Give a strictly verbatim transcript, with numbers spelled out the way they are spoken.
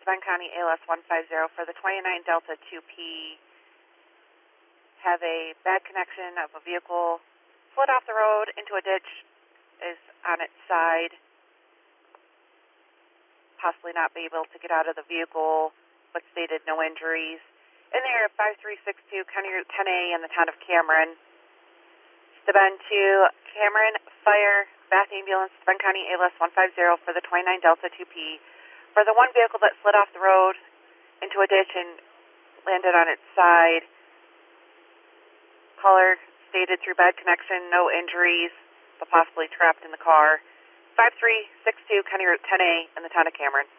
Steuben County A L S one five zero for the twenty-nine Delta two P. Have a bad connection of a vehicle slid off the road into a ditch, is on its side, possibly not be able to get out of the vehicle, but stated no injuries. In the area of five three six two County Route ten A in the town of Cameron. Steuben to Cameron Fire Bath Ambulance, Steuben County A L S one five zero for the twenty-nine Delta two P. For the one vehicle that slid off the road into a ditch and landed on its side. Caller stated through bad connection, no injuries, but possibly trapped in the car. five three six two County Route ten A in the town of Cameron.